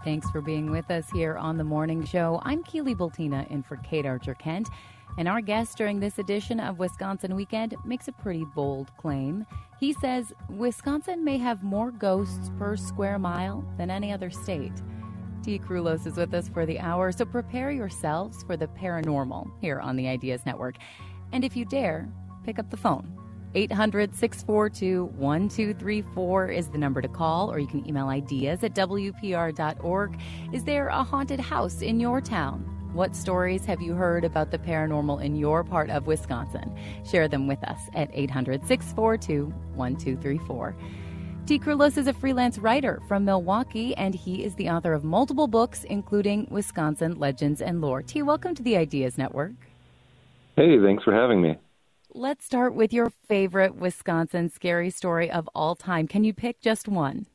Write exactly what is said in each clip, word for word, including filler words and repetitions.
Thanks for being with us here on The Morning Show. I'm Keely Bultina in for Kate Archer-Kent. And our guest during this edition of Wisconsin Weekend makes a pretty bold claim. He says Wisconsin may have more ghosts per square mile than any other state. T. Krulos is with us for the hour, so prepare yourselves for the paranormal here on the Ideas Network. And if you dare, pick up the phone. eight hundred, six four two, one two three four is the number to call, or you can email ideas at W P R dot org. Is there a haunted house in your town? What stories have you heard about the paranormal in your part of Wisconsin? Share them with us at eight hundred, six four two, one two three four. T. Krulos is a freelance writer from Milwaukee, and he is the author of multiple books, including Wisconsin Legends and Lore. T, welcome to the Ideas Network. Hey, thanks for having me. Let's start with your favorite Wisconsin scary story of all time. Can you pick just one?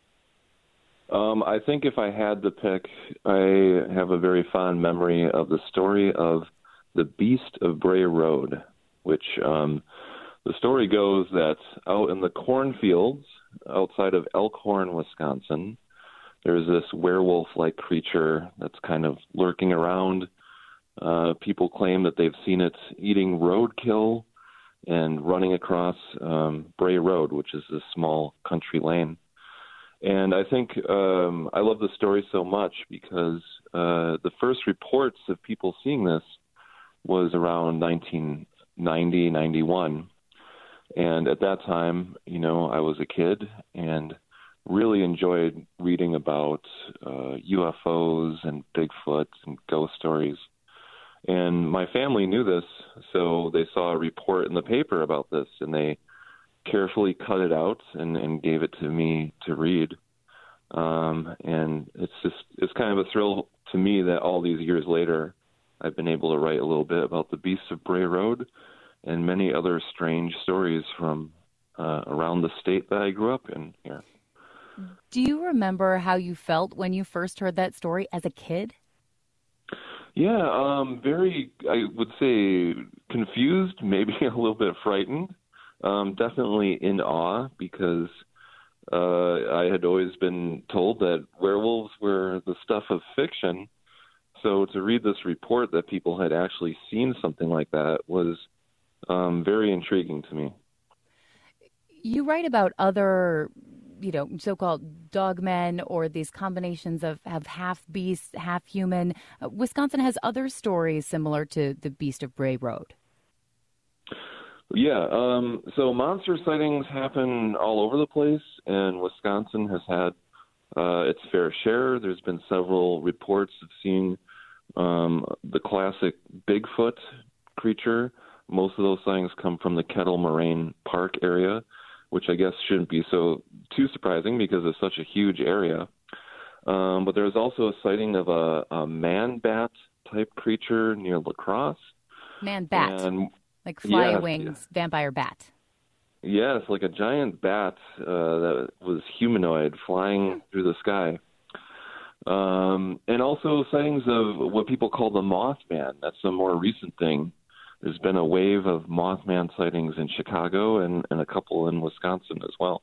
Um, I think if I had to pick, I have a very fond memory of the story of the Beast of Bray Road, which um, the story goes that out in the cornfields outside of Elkhorn, Wisconsin, there's this werewolf-like creature that's kind of lurking around. Uh, people claim that they've seen it eating roadkill and running across um, Bray Road, which is this small country lane. And I think um, I love the story so much because uh, the first reports of people seeing this was around nineteen ninety, ninety-one. And at that time, you know, I was a kid and really enjoyed reading about uh, U F Os and Bigfoot and ghost stories. And my family knew this, so they saw a report in the paper about this, and they carefully cut it out and, and gave it to me to read. Um, and it's just, it's kind of a thrill to me that all these years later, I've been able to write a little bit about the Beasts of Bray Road and many other strange stories from uh, around the state that I grew up in here. Do you remember how you felt when you first heard that story as a kid? Yeah, um, very, I would say, confused, maybe a little bit frightened. Um, definitely in awe because uh, I had always been told that werewolves were the stuff of fiction. So to read this report that people had actually seen something like that was um, very intriguing to me. You write about other, you know, so-called dogmen or these combinations of, of half beast, half human. Uh, Wisconsin has other stories similar to the Beast of Bray Road. Yeah, um, so monster sightings happen all over the place, and Wisconsin has had uh, its fair share. There's been several reports of seeing um, the classic Bigfoot creature. Most of those sightings come from the Kettle Moraine Park area, which I guess shouldn't be so too surprising because it's such a huge area. Um, but there's also a sighting of a, a man-bat type creature near La Crosse. Man-bat. And Like fly yes, wings, yes. Vampire bat. Yes, like a giant bat uh, that was humanoid flying through the sky. Um, and also sightings of what people call the Mothman. That's a more recent thing. There's been a wave of Mothman sightings in Chicago and, and a couple in Wisconsin as well.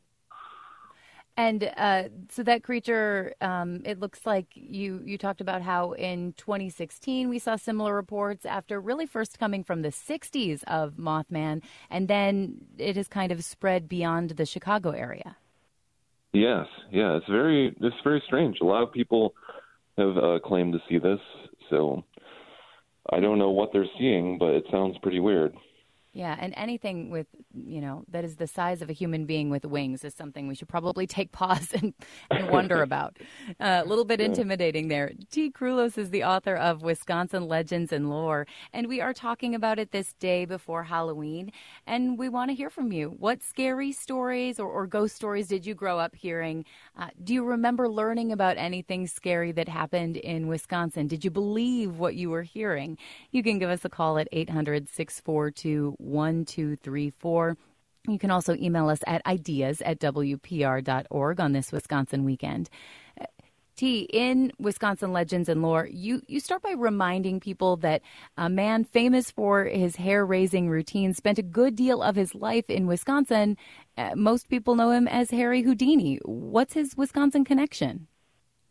And uh, so that creature, um, it looks like you, you talked about how in twenty sixteen we saw similar reports after really first coming from the sixties of Mothman, and then it has kind of spread beyond the Chicago area. Yes, yeah, it's very it's very strange. A lot of people have uh, claimed to see this, so I don't know what they're seeing, but it sounds pretty weird. Yeah, and anything with, you know, that is the size of a human being with wings is something we should probably take pause and, and wonder about. Uh, a little bit intimidating there. T. Krulos is the author of Wisconsin Legends and Lore, and we are talking about it this day before Halloween, and we want to hear from you. What scary stories or, or ghost stories did you grow up hearing? Uh, do you remember learning about anything scary that happened in Wisconsin? Did you believe what you were hearing? You can give us a call at eight hundred, six four two, one two three four. You can also email us at ideas at W P R dot org on this Wisconsin weekend. Uh, T, in Wisconsin Legends and Lore, you, you start by reminding people that a man famous for his hair-raising routine spent a good deal of his life in Wisconsin. Uh, most people know him as Harry Houdini. What's his Wisconsin connection?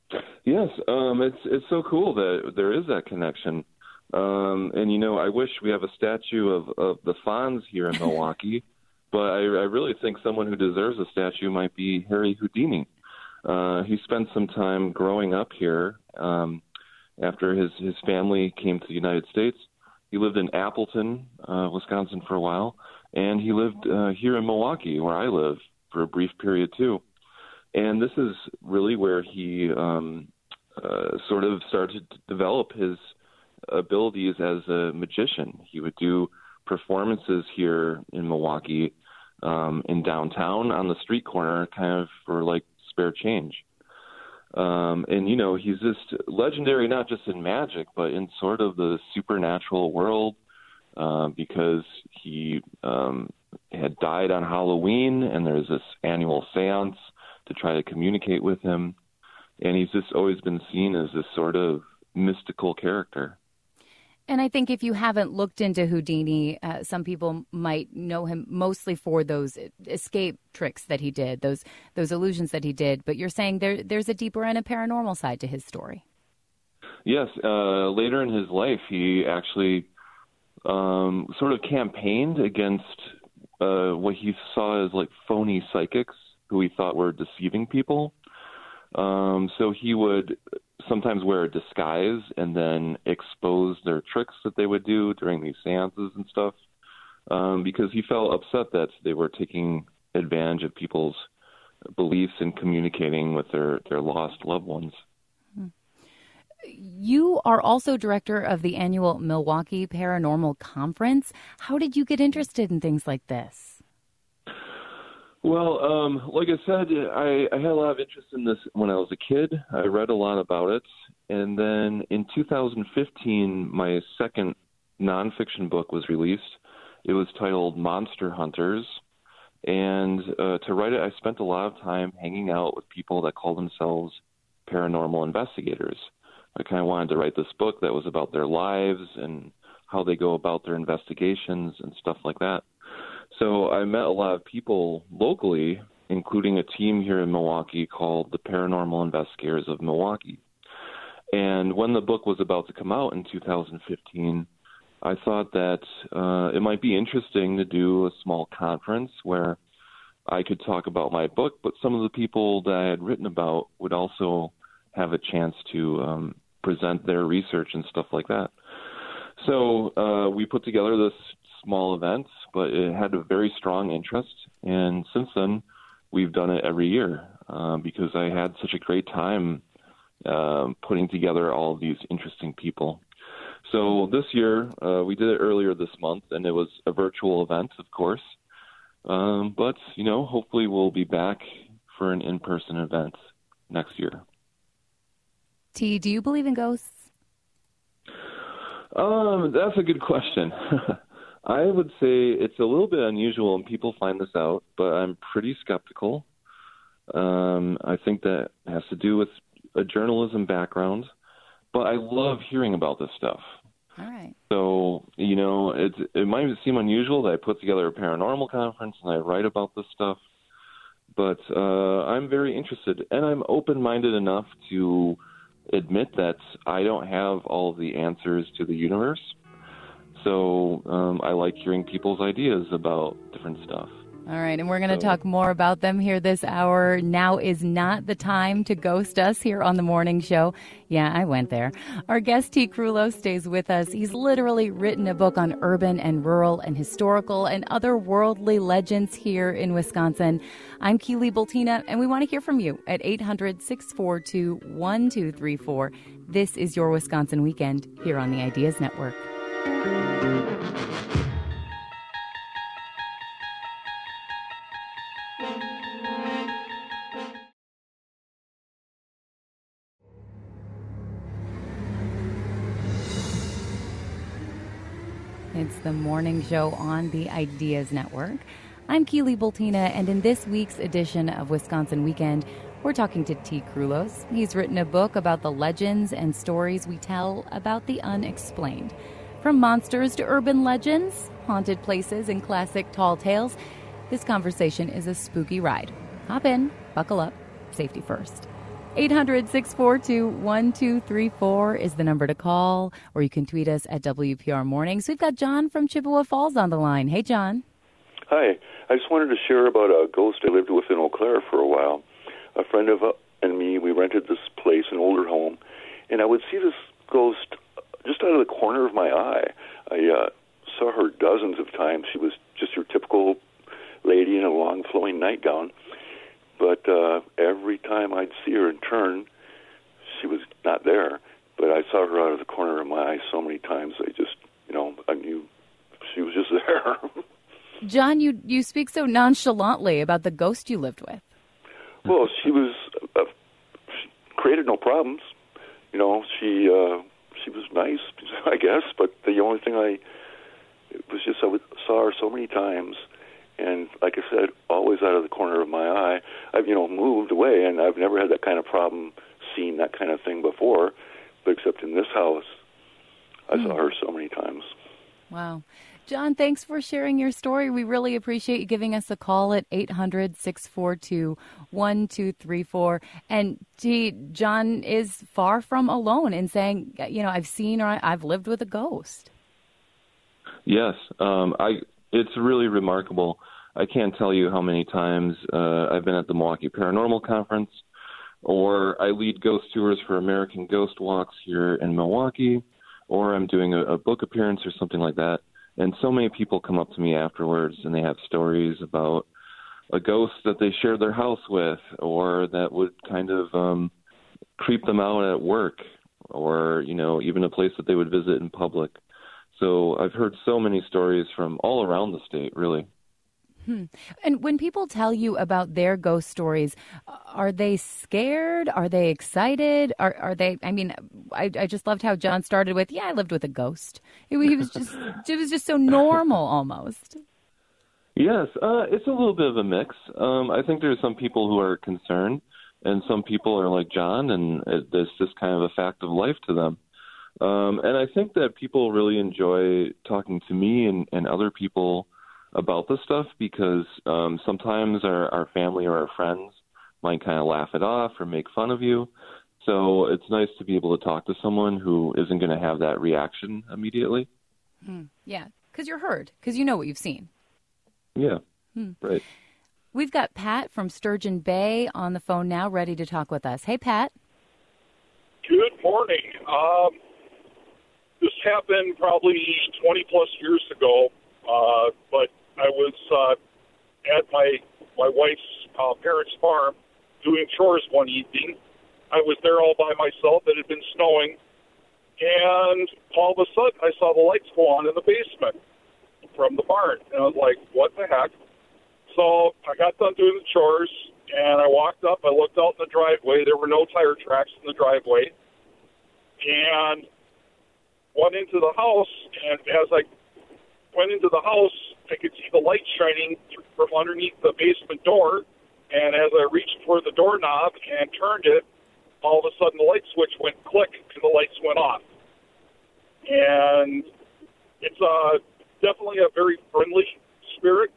Yes, um, it's it's so cool that there is that connection. Um, and, you know, I wish we have a statue of, of the Fonz here in Milwaukee, but I, I really think someone who deserves a statue might be Harry Houdini. Uh, he spent some time growing up here um, after his, his family came to the United States. He lived in Appleton, uh, Wisconsin for a while, and he lived uh, here in Milwaukee, where I live, for a brief period, too. And this is really where he um, uh, sort of started to develop his abilities as a magician. He would do performances here in Milwaukee, um, in downtown on the street corner, kind of for like spare change. Um, and, you know, he's just legendary, not just in magic, but in sort of the supernatural world, uh, because he um, had died on Halloween, and there's this annual seance to try to communicate with him. And he's just always been seen as this sort of mystical character. And I think if you haven't looked into Houdini, uh, some people might know him mostly for those escape tricks that he did, those those illusions that he did. But you're saying there there's a deeper and a paranormal side to his story. Yes. Uh, later in his life, he actually um, sort of campaigned against uh, what he saw as like phony psychics who he thought were deceiving people. Um, so he would sometimes wear a disguise and then expose their tricks that they would do during these seances and stuff, um, because he felt upset that they were taking advantage of people's beliefs and communicating with their, their lost loved ones. You are also director of the annual Milwaukee Paranormal Conference. How did you get interested in things like this? Well, um, like I said, I, I had a lot of interest in this when I was a kid. I read a lot about it. And then in two thousand fifteen, my second nonfiction book was released. It was titled Monster Hunters. And uh, to write it, I spent a lot of time hanging out with people that call themselves paranormal investigators. I kind of wanted to write this book that was about their lives and how they go about their investigations and stuff like that. So I met a lot of people locally, including a team here in Milwaukee called the Paranormal Investigators of Milwaukee. And when the book was about to come out in two thousand fifteen, I thought that uh, it might be interesting to do a small conference where I could talk about my book, but some of the people that I had written about would also have a chance to um, present their research and stuff like that. So uh, we put together this small event, but it had a very strong interest. And since then, we've done it every year uh, because I had such a great time uh, putting together all of these interesting people. So this year, uh, we did it earlier this month, and it was a virtual event, of course. Um, but, you know, hopefully we'll be back for an in-person event next year. T, do you believe in ghosts? Um, that's a good question. I would say it's a little bit unusual when people find this out, but I'm pretty skeptical. Um, I think that has to do with a journalism background, but I love hearing about this stuff. All right. So, you know, it, it might seem unusual that I put together a paranormal conference and I write about this stuff, but uh, I'm very interested, and I'm open-minded enough to admit that I don't have all of the answers to the universe. So um, I like hearing people's ideas about different stuff. All right, and we're going to so. talk more about them here this hour. Now is not the time to ghost us here on the morning show. Yeah, I went there. Our guest, T. Krulos, stays with us. He's literally written a book on urban and rural and historical and other worldly legends here in Wisconsin. I'm Keely Bultina, and we want to hear from you at eight hundred, six four two, one two three four. This is Your Wisconsin Weekend here on the Ideas Network. It's the morning show on the Ideas Network. I'm Keely Bultina, and in this week's edition of Wisconsin Weekend, we're talking to T. Krulos. He's written a book about the legends and stories we tell about the unexplained. From monsters to urban legends, haunted places, and classic tall tales, this conversation is a spooky ride. Hop in, buckle up, safety first. eight hundred, six four two, one two three four is the number to call, or you can tweet us at W P R Mornings. We've got John from Chippewa Falls on the line. Hey, John. Hi. I just wanted to share about a ghost I lived with in Eau Claire for a while. A friend of uh, and me, we rented this place, an older home, and I would see this ghost just out of the corner of my eye. I uh, saw her dozens of times. She was just your typical lady in a long flowing nightgown. But uh, every time I'd see her and turn, she was not there. But I saw her out of the corner of my eye so many times, I just, you know, I knew she was just there. John, you, you speak so nonchalantly about the ghost you lived with. Well, she was, uh, she created no problems. You know, she uh, she was nice, I guess, but the only thing I, it was just I would, saw her so many times, and like I said, always out of the corner of my eye. I've, you know, moved away, and I've never had that kind of problem seeing that kind of thing before, but except in this house, I mm. saw her so many times. Wow. John, thanks for sharing your story. We really appreciate you giving us a call at eight hundred, six four two, one two three four. And T, John is far from alone in saying, you know, I've seen or I've lived with a ghost. Yes, um, I. It's really remarkable. I can't tell you how many times uh, I've been at the Milwaukee Paranormal Conference, or I lead ghost tours for American Ghost Walks here in Milwaukee, or I'm doing a, a book appearance or something like that. And so many people come up to me afterwards and they have stories about a ghost that they shared their house with, or that would kind of um, creep them out at work, or, you know, even a place that they would visit in public. So I've heard so many stories from all around the state, really. Hmm. And when people tell you about their ghost stories, are they scared? Are they excited? Are are they? I mean, I, I just loved how John started with, "Yeah, I lived with a ghost." It, he was just it was just so normal, almost. Yes, uh, it's a little bit of a mix. Um, I think there's some people who are concerned, and some people are like John, and it, it's just kind of a fact of life to them. Um, and I think that people really enjoy talking to me and, and other people about this stuff, because um, sometimes our, our family or our friends might kind of laugh it off or make fun of you. So it's nice to be able to talk to someone who isn't going to have that reaction immediately. Hmm. Yeah, because you're heard, because you know what you've seen. Yeah, hmm. right. We've got Pat from Sturgeon Bay on the phone now, ready to talk with us. Hey, Pat. Good morning. Um, this happened probably twenty plus years ago, uh, but I was uh, at my my wife's uh, parents' farm doing chores one evening. I was there all by myself. It had been snowing, and all of a sudden I saw the lights go on in the basement from the barn. And I was like, what the heck? So I got done doing the chores, and I walked up. I looked out in the driveway. There were no tire tracks in the driveway. And went into the house, and as I went into the house, I could see the light shining from underneath the basement door, and as I reached for the doorknob and turned it, all of a sudden the light switch went click, and the lights went off. And it's uh, definitely a very friendly spirit,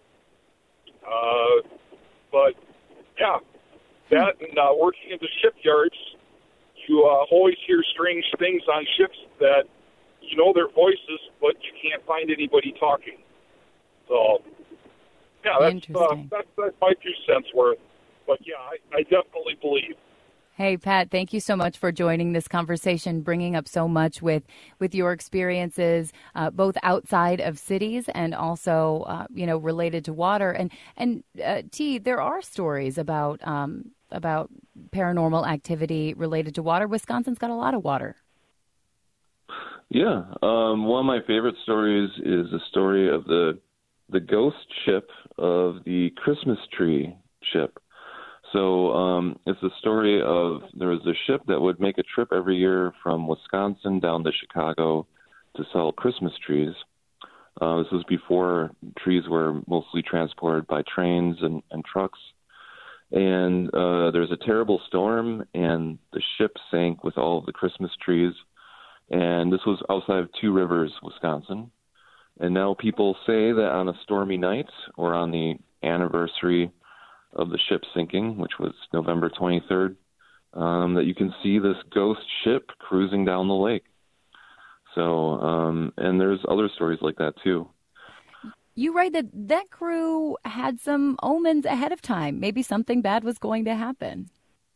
uh, but yeah, that and uh, working in the shipyards, you uh, always hear strange things on ships that you know their voices, but you can't find anybody talking. So, yeah, that's, uh, that's, that's my two cents worth. But, yeah, I, I definitely believe. Hey, Pat, thank you so much for joining this conversation, bringing up so much with, with your experiences, uh, both outside of cities and also, uh, you know, related to water. And, and uh, T, there are stories about um, about paranormal activity related to water. Wisconsin's got a lot of water. Yeah. Um, one of my favorite stories is the story of the the ghost ship of the Christmas tree ship. So um, it's the story of there was a ship that would make a trip every year from Wisconsin down to Chicago to sell Christmas trees. Uh, this was before trees were mostly transported by trains and, and trucks. And uh, there was a terrible storm, and the ship sank with all of the Christmas trees. And this was outside of Two Rivers, Wisconsin. And now people say that on a stormy night, or on the anniversary of the ship sinking, which was November twenty-third, um, that you can see this ghost ship cruising down the lake. So, um, and there's other stories like that too. You write that that crew had some omens ahead of time. Maybe something bad was going to happen.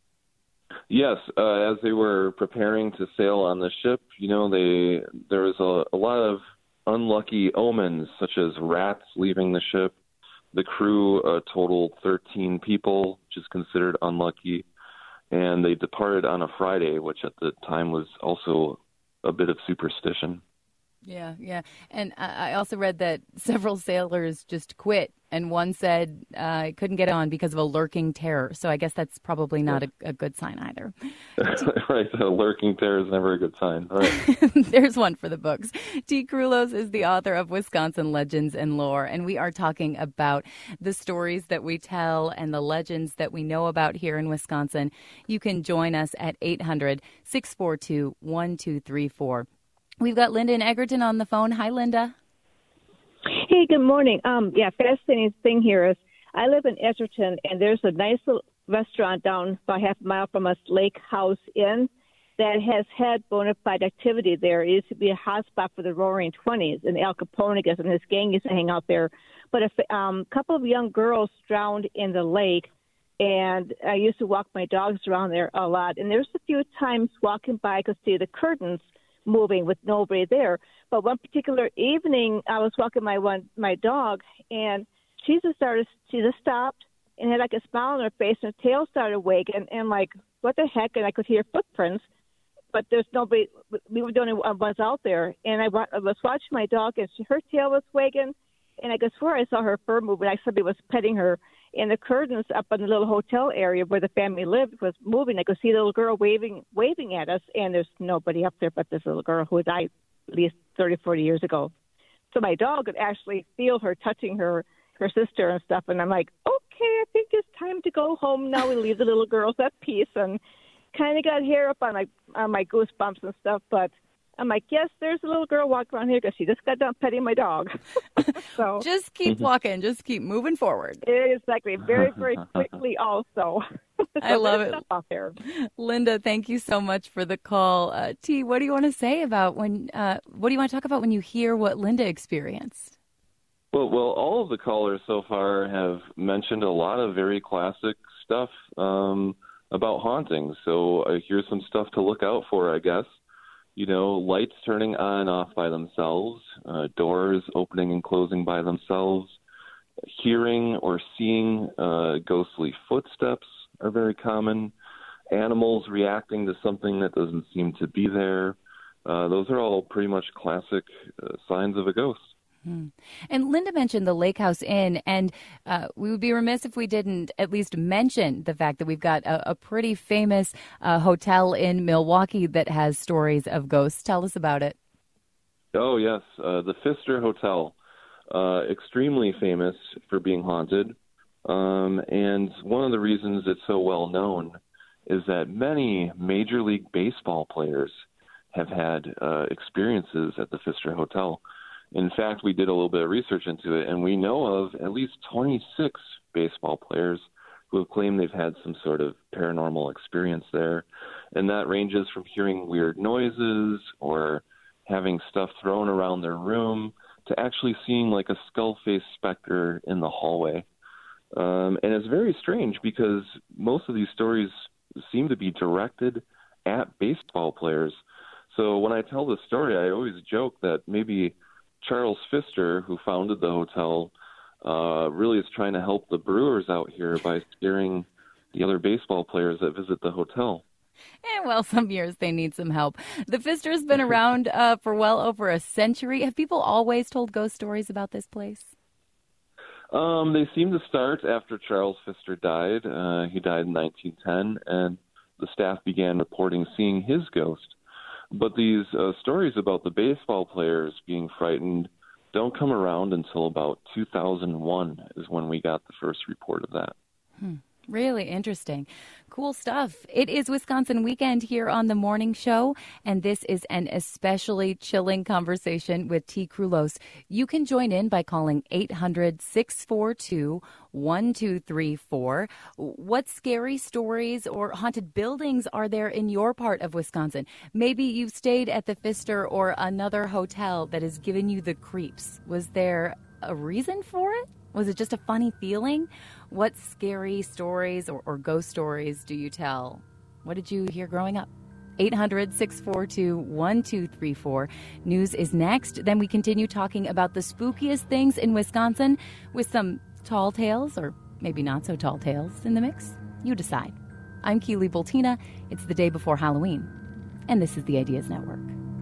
Yes, uh, as they were preparing to sail on the ship, you know, they there was a, a lot of unlucky omens, such as rats leaving the ship. The crew uh, totaled thirteen people, which is considered unlucky, and they departed on a Friday, which at the time was also a bit of superstition. Yeah, yeah. And I also read that several sailors just quit, and one said uh, couldn't get on because of a lurking terror. So I guess that's probably not a, a good sign either. Right, a lurking terror is never a good sign. Right. There's one for the books. T. Krulos is the author of Wisconsin Legends and Lore, and we are talking about the stories that we tell and the legends that we know about here in Wisconsin. You can join us at eight hundred, six four two, one two three four. We've got Linda in Egerton on the phone. Hi, Linda. Hey, good morning. Um, yeah, fascinating thing here is I live in Egerton, and there's a nice little restaurant down about half a mile from us, Lake House Inn, that has had bona fide activity there. It used to be a hotspot for the Roaring Twenties, and Al Capone, I guess, and his gang used to hang out there. But a um, couple of young girls drowned in the lake, and I used to walk my dogs around there a lot. And there's a few times walking by I could see the curtains moving with nobody there. But one particular evening, I was walking my one my dog, and she just started, she just stopped and had like a smile on her face, and her tail started wagging, and like, what the heck? And I could hear footprints, but there's nobody. We were the only ones out there, and I, I was watching my dog, and she, her tail was wagging, and I could swear I saw her fur moving. Like somebody was petting her. And the curtains up in the little hotel area where the family lived was moving. I could see the little girl waving waving at us, and there's nobody up there but this little girl who died at least thirty, forty years ago. So my dog could actually feel her touching her, her sister and stuff, and I'm like, okay, I think it's time to go home now. We leave the little girls at peace, and kind of got hair up on my, on my goosebumps and stuff, but I'm like, yes, there's a little girl walking around here because she just got done petting my dog. So just keep walking. Just keep moving forward. Exactly. Very, very quickly also. So I love it. Out there. Linda, thank you so much for the call. Uh, T, what do you want to say about when, uh, what do you want to talk about when you hear what Linda experienced? Well, well, all of the callers so far have mentioned a lot of very classic stuff um, about hauntings. So uh, here's some stuff to look out for, I guess. You know, lights turning on and off by themselves, uh, doors opening and closing by themselves, hearing or seeing uh, ghostly footsteps are very common, animals reacting to something that doesn't seem to be there. Uh, those are all pretty much classic uh, signs of a ghost. Hmm. And Linda mentioned the Lake House Inn, and uh, we would be remiss if we didn't at least mention the fact that we've got a, a pretty famous uh, hotel in Milwaukee that has stories of ghosts. Tell us about it. Oh, yes. Uh, the Pfister Hotel, uh, extremely famous for being haunted. Um, and one of the reasons it's so well known is that many Major League Baseball players have had uh, experiences at the Pfister Hotel. In fact, we did a little bit of research into it, and we know of at least twenty-six baseball players who have claimed they've had some sort of paranormal experience there. And that ranges from hearing weird noises or having stuff thrown around their room to actually seeing like a skull-faced specter in the hallway. Um, and it's very strange because most of these stories seem to be directed at baseball players. So when I tell this story, I always joke that maybe Charles Pfister, who founded the hotel, uh, really is trying to help the Brewers out here by scaring the other baseball players that visit the hotel. And well, some years they need some help. The Pfister's been around uh, for well over a century. Have people always told ghost stories about this place? Um, they seem to start after Charles Pfister died. Uh, he died in nineteen ten, and the staff began reporting seeing his ghost. But these uh, stories about the baseball players being frightened don't come around until about two thousand one is when we got the first report of that. Hmm. Really interesting. Cool stuff. It is Wisconsin Weekend here on the morning show, and this is an especially chilling conversation with T. Krulos. You can join in by calling eight hundred, six four two, one two three four. What scary stories or haunted buildings are there in your part of Wisconsin? Maybe you've stayed at the Pfister or another hotel that has given you the creeps. Was there a reason for it? Was it just a funny feeling? What scary stories or, or ghost stories do you tell? What did you hear growing up? eight hundred, six four two, one two three four. News is next. Then we continue talking about the spookiest things in Wisconsin with some tall tales or maybe not so tall tales in the mix. You decide. I'm Keely Boltina. It's the day before Halloween, and this is the Ideas Network.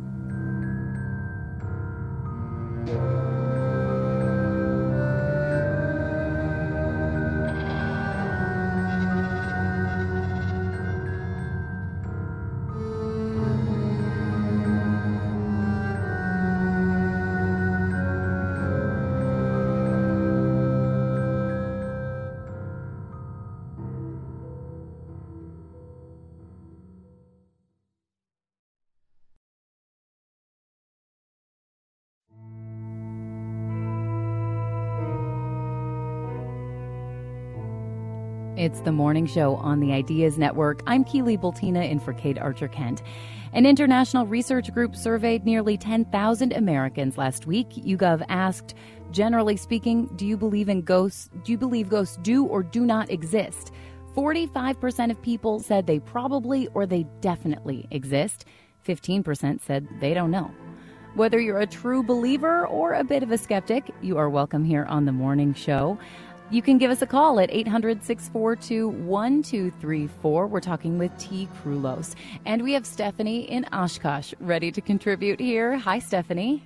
It's the morning show on the Ideas Network. I'm Keely Boltina in for Kate Archer-Kent. An international research group surveyed nearly ten thousand Americans last week. YouGov asked, generally speaking, do you believe in ghosts? Do you believe ghosts do or do not exist? forty-five percent of people said they probably or they definitely exist. fifteen percent said they don't know. Whether you're a true believer or a bit of a skeptic, you are welcome here on the morning show. You can give us a call at eight hundred, six four two, one two three four. We're talking with T. Krulos. And we have Stephanie in Oshkosh ready to contribute here. Hi, Stephanie.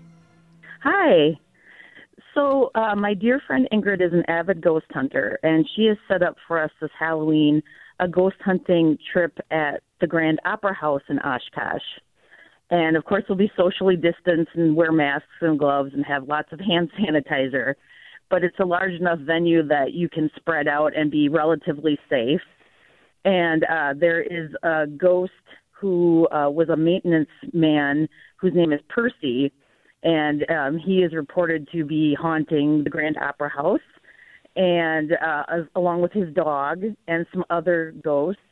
Hi. So uh, my dear friend Ingrid is an avid ghost hunter, and she has set up for us this Halloween a ghost hunting trip at the Grand Opera House in Oshkosh. And, of course, we'll be socially distanced and wear masks and gloves and have lots of hand sanitizer. But it's a large enough venue that you can spread out and be relatively safe. And uh, there is a ghost who uh, was a maintenance man whose name is Percy, and um, he is reported to be haunting the Grand Opera House, and uh, as, along with his dog and some other ghosts.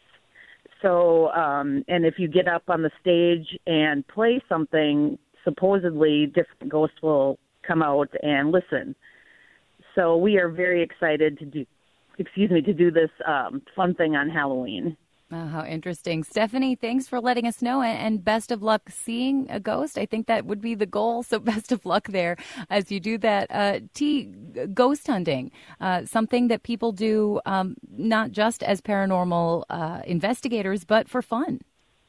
So, um, and if you get up on the stage and play something, supposedly different ghosts will come out and listen. So we are very excited to do, excuse me, to do this um, fun thing on Halloween. Oh, how interesting. Stephanie, thanks for letting us know, and best of luck seeing a ghost. I think that would be the goal, so best of luck there as you do that. Uh, T, ghost hunting, uh, something that people do um, not just as paranormal uh, investigators, but for fun.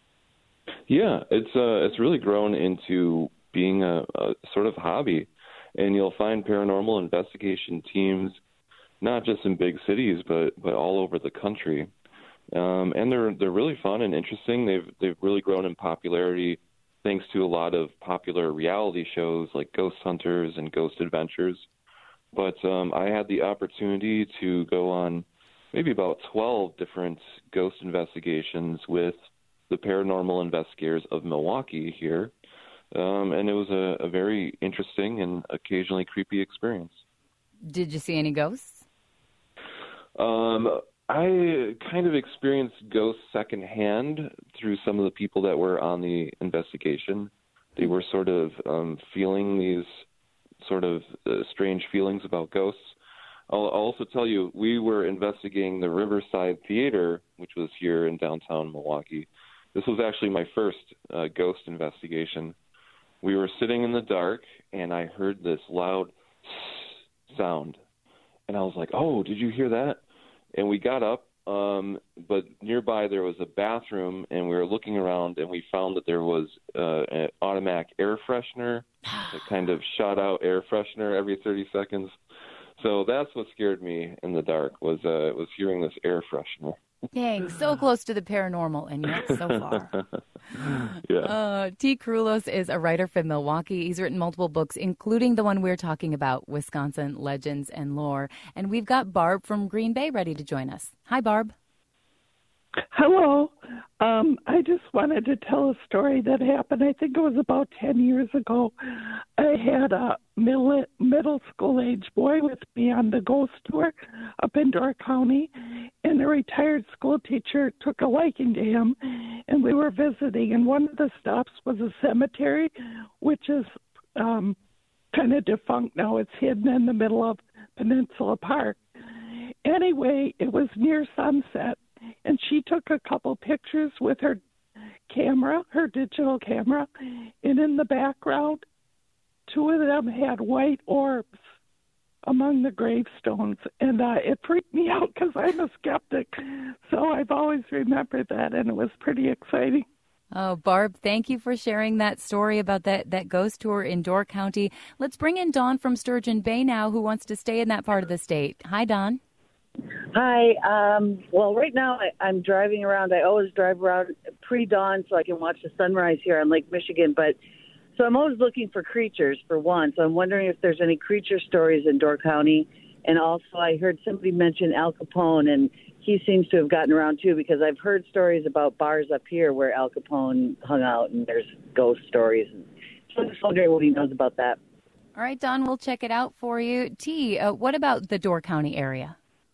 Yeah, it's uh, it's really grown into being a, a sort of hobby. And you'll find paranormal investigation teams, not just in big cities, but, but all over the country. Um, and they're they're really fun and interesting. They've they've really grown in popularity thanks to a lot of popular reality shows like Ghost Hunters and Ghost Adventures. But um, I had the opportunity to go on maybe about twelve different ghost investigations with the paranormal investigators of Milwaukee here. Um, and it was a, a very interesting and occasionally creepy experience. Did you see any ghosts? Um, I kind of experienced ghosts secondhand through some of the people that were on the investigation. They were sort of um, feeling these sort of uh, strange feelings about ghosts. I'll, I'll also tell you, we were investigating the Riverside Theater, which was here in downtown Milwaukee. This was actually my first uh, ghost investigation. We were sitting in the dark, and I heard this loud sound. And I was like, oh, did you hear that? And we got up, um, but nearby there was a bathroom, and we were looking around, and we found that there was uh, an automatic air freshener, that kind of shot out air freshener every thirty seconds. So that's what scared me in the dark, was uh, was hearing this air freshener. Dang, so close to the paranormal, and yet so far. Yeah. Uh, T. Krulos is a writer from Milwaukee. He's written multiple books, including the one we're talking about, Wisconsin Legends and Lore. And we've got Barb from Green Bay ready to join us. Hi, Barb. Hello. Um, I just wanted to tell a story that happened. I think it was about ten years ago. I had a middle, middle school age boy with me on the ghost tour up in Door County, and a retired school teacher took a liking to him, and we were visiting, and one of the stops was a cemetery, which is um, kind of defunct now. It's hidden in the middle of Peninsula Park. Anyway, it was near sunset, and she took a couple pictures with her camera, her digital camera, and in the background, two of them had white orbs among the gravestones, and uh, it freaked me out because I'm a skeptic, so I've always remembered that, and it was pretty exciting. Oh, Barb, thank you for sharing that story about that, that ghost tour in Door County. Let's bring in Dawn from Sturgeon Bay now, who wants to stay in that part of the state. Hi, Dawn. Hi. Um, well, right now I, I'm driving around. I always drive around pre-dawn so I can watch the sunrise here on Lake Michigan. But so I'm always looking for creatures, for one. So I'm wondering if there's any creature stories in Door County. And also I heard somebody mention Al Capone, and he seems to have gotten around too, because I've heard stories about bars up here where Al Capone hung out, and there's ghost stories. So I'm just wondering what he knows about that. All right, Dawn, we'll check it out for you. T, uh, what about the Door County area?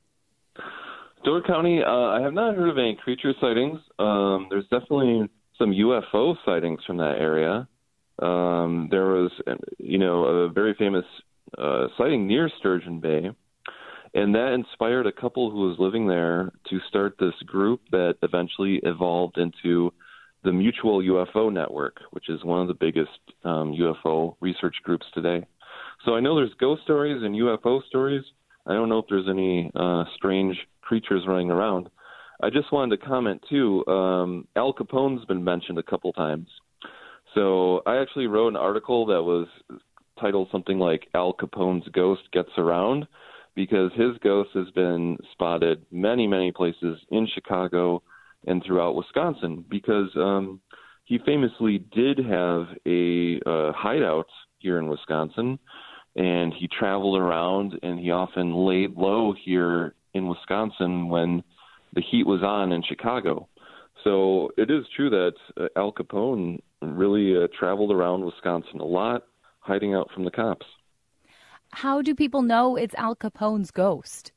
Door County, uh, I have not heard of any creature sightings. Um, there's definitely some U F O sightings from that area. Um, there was, you know, a very famous uh, sighting near Sturgeon Bay, and that inspired a couple who was living there to start this group that eventually evolved into the Mutual U F O Network, which is one of the biggest um, U F O research groups today. So I know there's ghost stories and U F O stories. I don't know if there's any uh, strange creatures running around. I just wanted to comment, too. Um, Al Capone's been mentioned a couple times. So I actually wrote an article that was titled something like Al Capone's Ghost Gets Around, because his ghost has been spotted many, many places in Chicago and throughout Wisconsin, because um, he famously did have a uh, hideout here in Wisconsin, and he traveled around, and he often laid low here in Wisconsin when the heat was on in Chicago. So it is true that uh, Al Capone really uh, traveled around Wisconsin a lot, hiding out from the cops. How do people know it's Al Capone's ghost?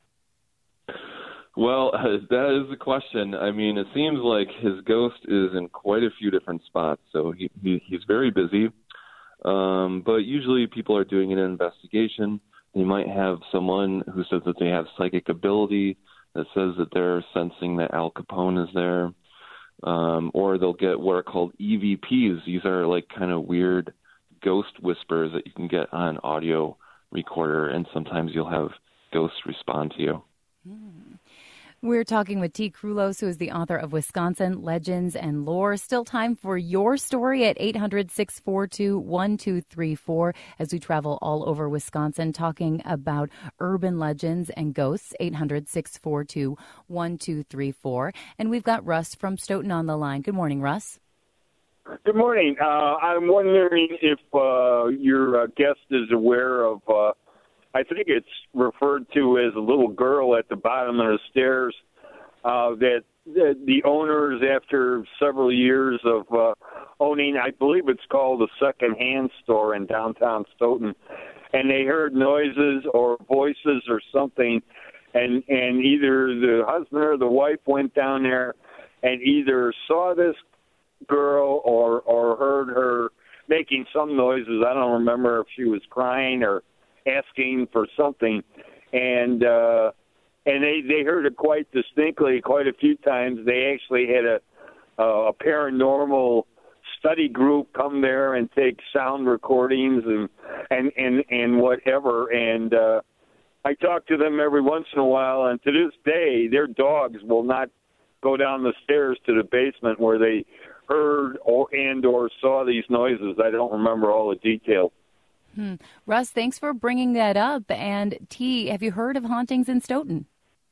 Well, uh, that is the question. I mean, it seems like his ghost is in quite a few different spots, so he, he he's very busy. Um, but usually people are doing an investigation. They might have someone who says that they have psychic ability, that says that they're sensing that Al Capone is there. Um, or they'll get what are called E V Ps. These are like kind of weird ghost whispers that you can get on an audio recorder, and sometimes you'll have ghosts respond to you. Hmm. We're talking with T. Krulos, who is the author of Wisconsin Legends and Lore. Still time for your story at eight hundred, six four two, one two three four as we travel all over Wisconsin talking about urban legends and ghosts. eight hundred, six four two, one two three four. And we've got Russ from Stoughton on the line. Good morning, Russ. Good morning. Uh, I'm wondering if uh, your uh, guest is aware of uh, I think it's referred to as a little girl at the bottom of the stairs uh, that the, the owners, after several years of uh, owning, I believe it's called a second-hand store in downtown Stoughton, and they heard noises or voices or something, and, and either the husband or the wife went down there and either saw this girl or, or heard her making some noises. I don't remember if she was crying or asking for something, and uh, and they, they heard it quite distinctly quite a few times. They actually had a, a paranormal study group come there and take sound recordings and and, and, and whatever, and uh, I talk to them every once in a while, and to this day, their dogs will not go down the stairs to the basement where they heard or and or saw these noises. I don't remember all the details. Hmm. Russ, thanks for bringing that up. And T, have you heard of hauntings in Stoughton?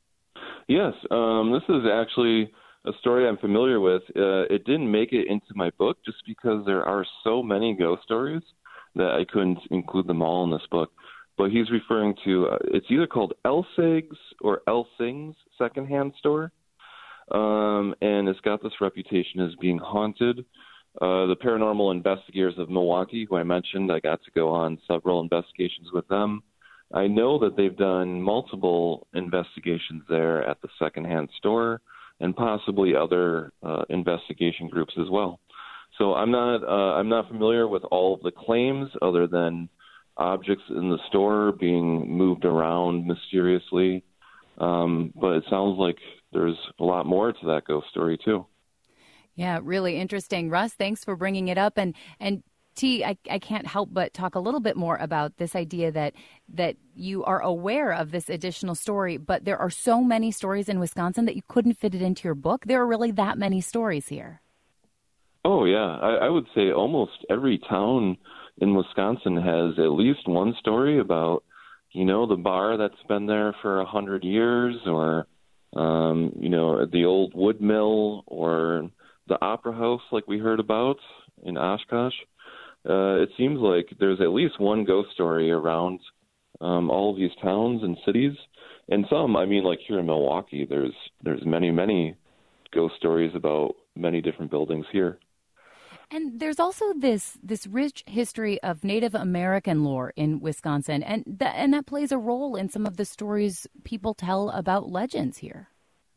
Yes, um, this is actually a story I'm familiar with. Uh, it didn't make it into my book just because there are so many ghost stories that I couldn't include them all in this book. But he's referring to, uh, it's either called Elseg's or Elsing's secondhand store. um, and it's got this reputation as being haunted. Uh, the paranormal investigators of Milwaukee, who I mentioned, I got to go on several investigations with them. I know that they've done multiple investigations there at the secondhand store and possibly other uh, investigation groups as well. So I'm not uh, I'm not familiar with all of the claims other than objects in the store being moved around mysteriously. Um, but it sounds like there's a lot more to that ghost story too. Yeah, really interesting. Russ, thanks for bringing it up. And and T, I, I can't help but talk a little bit more about this idea that that you are aware of this additional story, but there are so many stories in Wisconsin that you couldn't fit it into your book. There are really that many stories here. Oh, yeah. I, I would say almost every town in Wisconsin has at least one story about, you know, the bar that's been there for a hundred years, or, um, you know, the old wood mill, or the opera house like we heard about in Oshkosh. Uh, it seems like there's at least one ghost story around um, all of these towns and cities. And some, I mean, like here in Milwaukee, there's there's many, many ghost stories about many different buildings here. And there's also this this rich history of Native American lore in Wisconsin, and that and that plays a role in some of the stories people tell about legends here.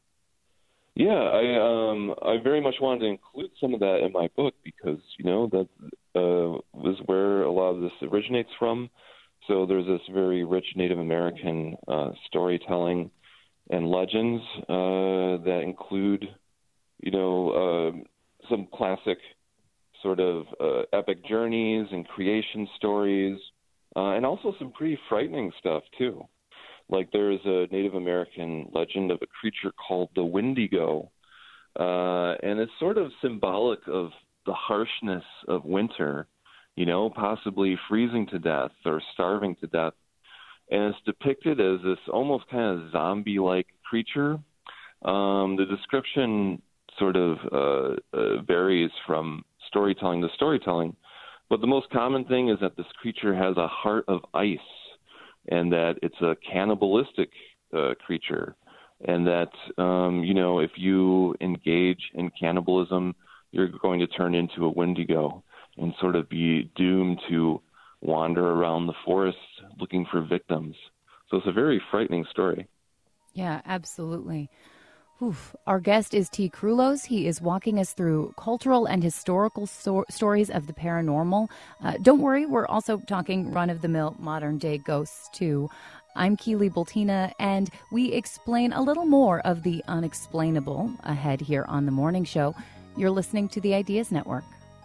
Yeah, I um I very much wanted to include some of that in my book because, you know, that uh, was where a lot of this originates from. So there's this very rich Native American uh, storytelling and legends uh, that include, you know, uh, some classic sort of uh, epic journeys and creation stories, uh, and also some pretty frightening stuff, too. Like there's a Native American legend of a creature called the Wendigo, uh, and it's sort of symbolic of the harshness of winter, you know, possibly freezing to death or starving to death. And it's depicted as this almost kind of zombie-like creature. Um, the description sort of uh, uh, varies from storytelling to storytelling, but the most common thing is that this creature has a heart of ice, and that it's a cannibalistic uh, creature, and that, um, you know, if you engage in cannibalism, you're going to turn into a Wendigo and sort of be doomed to wander around the forest looking for victims. So it's a very frightening story. Yeah, absolutely. Oof. Our guest is T. Krulos. He is walking us through cultural and historical so- stories of the paranormal. Uh, don't worry, we're also talking run-of-the-mill modern-day ghosts, too. I'm Keely Bultina, and we explain a little more of the unexplainable ahead here on The Morning Show. You're listening to the Ideas Network.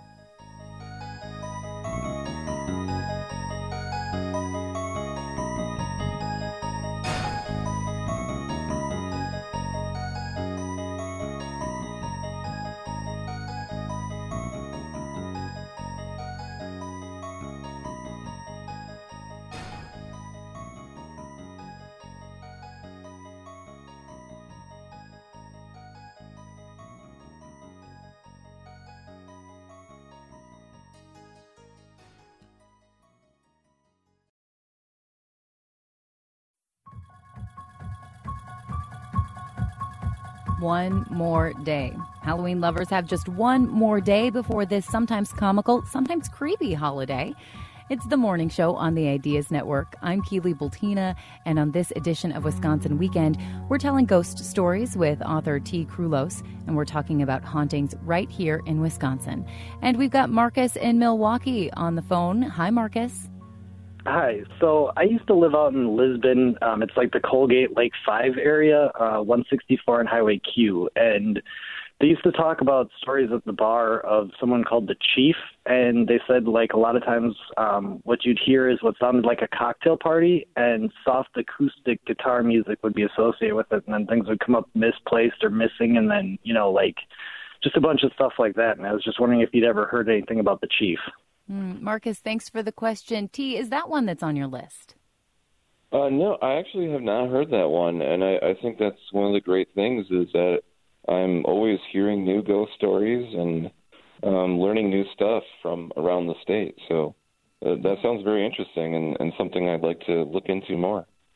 One more day. Halloween lovers have just one more day before this sometimes comical, sometimes creepy holiday. It's The Morning Show on the Ideas Network. I'm Keely Bultina, and on this edition of Wisconsin Weekend, we're telling ghost stories with author T. Krulos, and we're talking about hauntings right here in Wisconsin. And we've got Marcus in Milwaukee on the phone. Hi, Marcus. Hi. So I used to live out in Lisbon. Um, it's like the Colgate Lake five area, uh, one sixty-four and Highway Q. And they used to talk about stories at the bar of someone called the Chief. And they said, like, a lot of times um, what you'd hear is what sounded like a cocktail party, and soft acoustic guitar music would be associated with it. And then things would come up misplaced or missing. And then, you know, like just a bunch of stuff like that. And I was just wondering if you'd ever heard anything about the Chief. Mm, Marcus, thanks for the question. T, is that one that's on your list? Uh, no, I actually have not heard that one, and I, I think that's one of the great things is that I'm always hearing new ghost stories and um, learning new stuff from around the state. So uh, that sounds very interesting and, and something I'd like to look into more.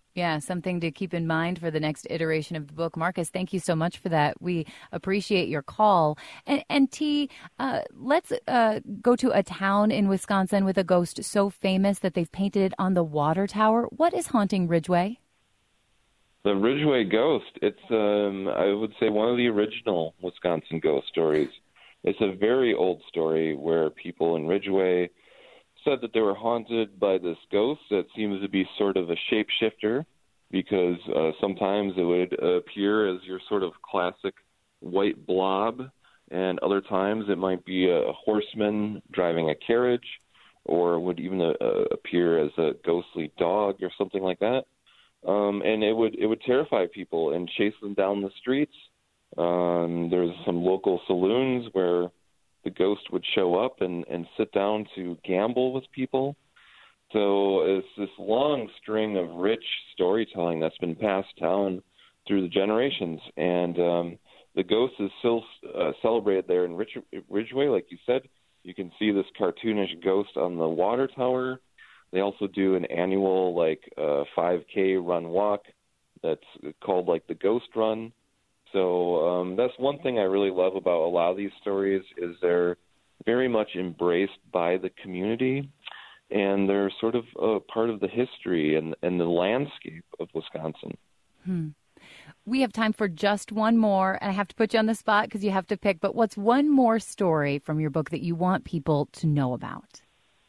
Yeah, something to keep in mind for the next iteration of the book. Marcus, thank you so much for that. We appreciate your call. And, and T, uh, let's uh, go to a town in Wisconsin with a ghost so famous that they've painted it on the water tower. What is haunting Ridgway? The Ridgway ghost, it's, um, I would say, one of the original Wisconsin ghost stories. It's a very old story where people in Ridgway said that they were haunted by this ghost that seems to be sort of a shapeshifter, because uh, sometimes it would appear as your sort of classic white blob, and other times it might be a horseman driving a carriage, or would even uh, appear as a ghostly dog or something like that. Um, and it would it would terrify people and chase them down the streets. Um, there's some local saloons where the ghost would show up and, and sit down to gamble with people. So it's this long string of rich storytelling that's been passed down through the generations. And um, the ghost is still uh, celebrated there in Ridge- Ridgway, like you said. You can see this cartoonish ghost on the water tower. They also do an annual, like, uh, five K run-walk that's called, like, the Ghost Run. So um, that's one thing I really love about a lot of these stories is they're very much embraced by the community, and they're sort of a part of the history and, and the landscape of Wisconsin. Hmm. We have time for just one more, and I have to put you on the spot because you have to pick, but what's one more story from your book that you want people to know about?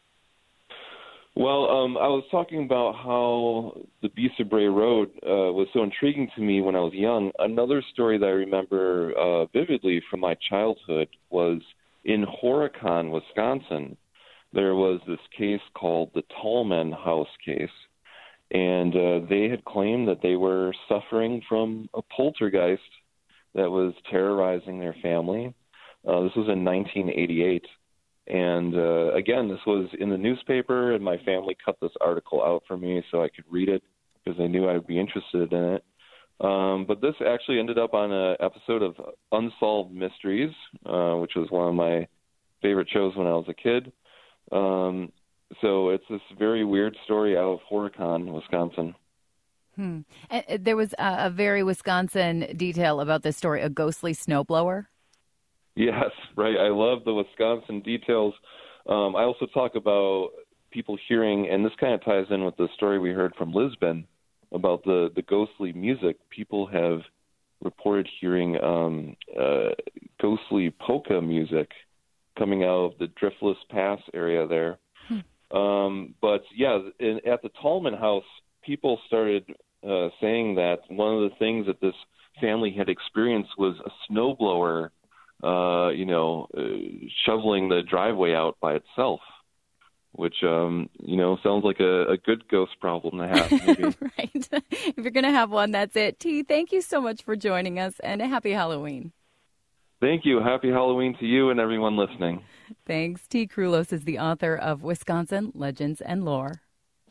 Well, um, I was talking about how the Beast of Bray Road uh, was so intriguing to me when I was young. Another story that I remember uh, vividly from my childhood was in Horicon, Wisconsin. There was this case called the Tallman House case, and uh, they had claimed that they were suffering from a poltergeist that was terrorizing their family. Uh, this was in nineteen eighty-eight. And, uh, again, this was in the newspaper, and my family cut this article out for me so I could read it because they knew I would be interested in it. Um, but this actually ended up on an episode of Unsolved Mysteries, uh, which was one of my favorite shows when I was a kid. Um, so it's this very weird story out of Horicon, Wisconsin. Hmm. And there was a, a very Wisconsin detail about this story, a ghostly snowblower. Yes, right. I love the Wisconsin details. Um, I also talk about people hearing, and this kind of ties in with the story we heard from Lisbon about the, the ghostly music. People have reported hearing um, uh, ghostly polka music coming out of the Driftless Pass area there. Hmm. Um, but, yeah, in, at the Tallman House, people started uh, saying that one of the things that this family had experienced was a snowblower Uh, you know, uh, shoveling the driveway out by itself, which, um, you know, sounds like a, a good ghost problem to have. Maybe. Right. If you're going to have one, that's it. T, thank you so much for joining us, and a happy Halloween. Thank you. Happy Halloween to you and everyone listening. Thanks. T. Krulos is the author of Wisconsin Legends and Lore.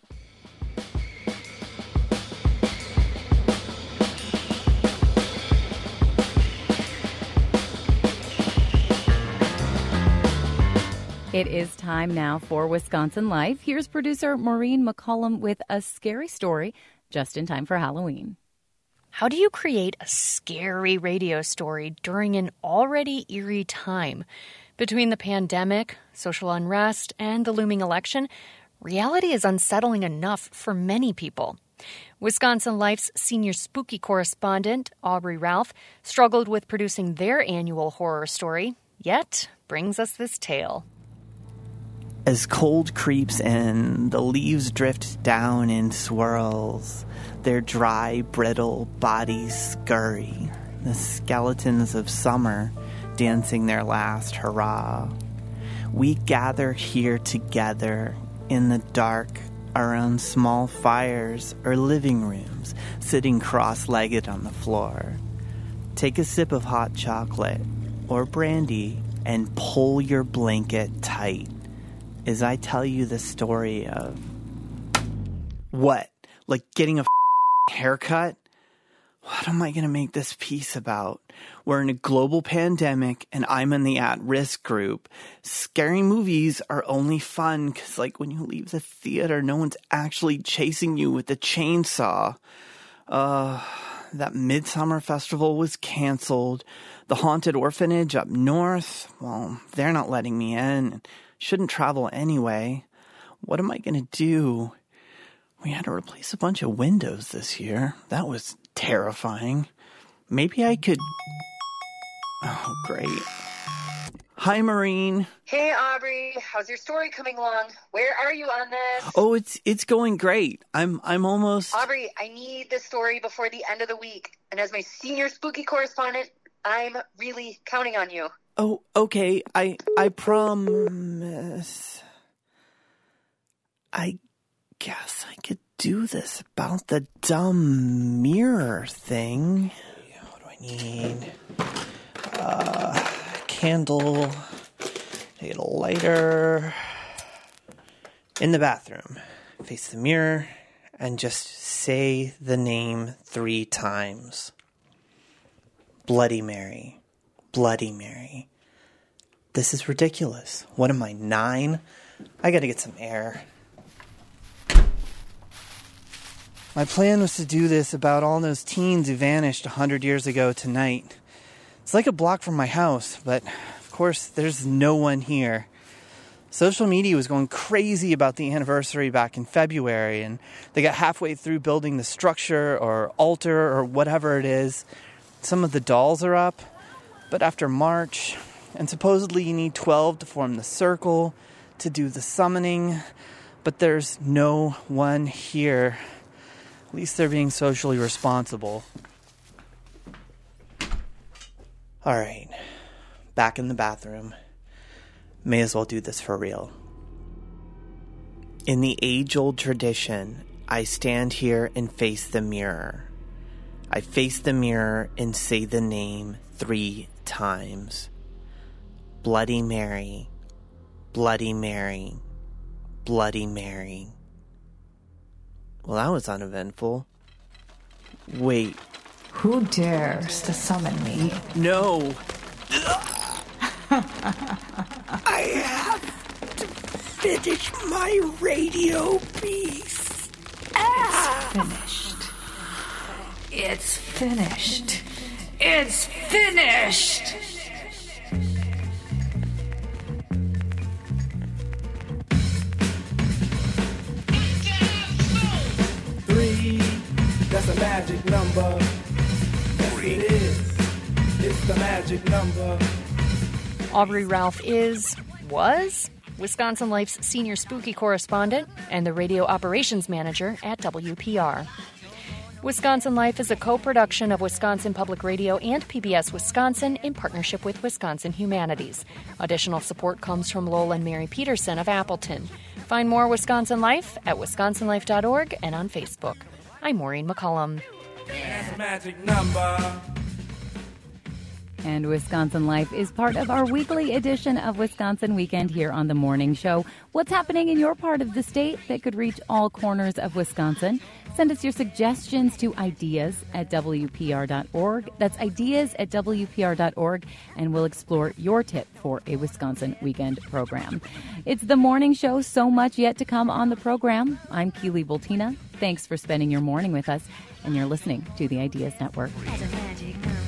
It is time now for Wisconsin Life. Here's producer Maureen McCollum with a scary story just in time for Halloween. How do you create a scary radio story during an already eerie time? Between the pandemic, social unrest, and the looming election, reality is unsettling enough for many people. Wisconsin Life's senior spooky correspondent, Aubrey Ralph, struggled with producing their annual horror story, yet brings us this tale. As cold creeps in, the leaves drift down in swirls. Their dry, brittle bodies scurry, the skeletons of summer dancing their last hurrah. We gather here together in the dark around small fires or living rooms, sitting cross-legged on the floor. Take a sip of hot chocolate or brandy and pull your blanket tight as I tell you the story of... What? Like getting a f- haircut? What am I going to make this piece about? We're in a global pandemic and I'm in the at-risk group. Scary movies are only fun because, like, when you leave the theater, no one's actually chasing you with a chainsaw. Uh, that Midsummer Festival was canceled. The haunted orphanage up north, well, they're not letting me in. Shouldn't travel anyway. What am I going to do? We had to replace a bunch of windows this year. That was terrifying. Maybe I could... Oh, great. Hi, Maureen. Hey, Aubrey. How's your story coming along? Where are you on this? Oh, it's it's going great. I'm I'm almost... Aubrey, I need this story before the end of the week. And as my senior spooky correspondent, I'm really counting on you. Oh, okay. I I promise. I guess I could do this about the dumb mirror thing. Yeah, what do I need? Uh, candle. Get a lighter. In the bathroom. Face the mirror and just say the name three times. Bloody Mary. Bloody Mary. This is ridiculous. What am I, nine? I gotta get some air. My plan was to do this about all those teens who vanished a hundred years ago tonight. It's like a block from my house, but of course there's no one here. Social media was going crazy about the anniversary back in February, and they got halfway through building the structure or altar or whatever it is. Some of the dolls are up, but after March, and supposedly you need twelve to form the circle to do the summoning, but there's no one here. At least they're being socially responsible. All right, back in the bathroom. May as well do this for real. In the age-old tradition, I stand here and face the mirror. I face the mirror and say the name three times. Bloody Mary, Bloody Mary, Bloody Mary. Well, that was uneventful. Wait. Who dares to summon me? No. I have to finish my radio piece. It's finished. It's finished. It's finished. Three, that's a magic number. Yes, it is. It's the magic number. Aubrey Ralph is, was, Wisconsin Life's senior spooky correspondent and the radio operations manager at W P R. Wisconsin Life is a co-production of Wisconsin Public Radio and P B S Wisconsin in partnership with Wisconsin Humanities. Additional support comes from Lowell and Mary Peterson of Appleton. Find more Wisconsin Life at wisconsin life dot org and on Facebook. I'm Maureen McCullum. That's a magic number. And Wisconsin Life is part of our weekly edition of Wisconsin Weekend here on The Morning Show. What's happening in your part of the state that could reach all corners of Wisconsin? Send us your suggestions to ideas at W P R dot org. That's ideas at W P R dot org, and we'll explore your tip for a Wisconsin Weekend program. It's The Morning Show, so much yet to come on the program. I'm Keely Bultina. Thanks for spending your morning with us, and you're listening to the Ideas Network.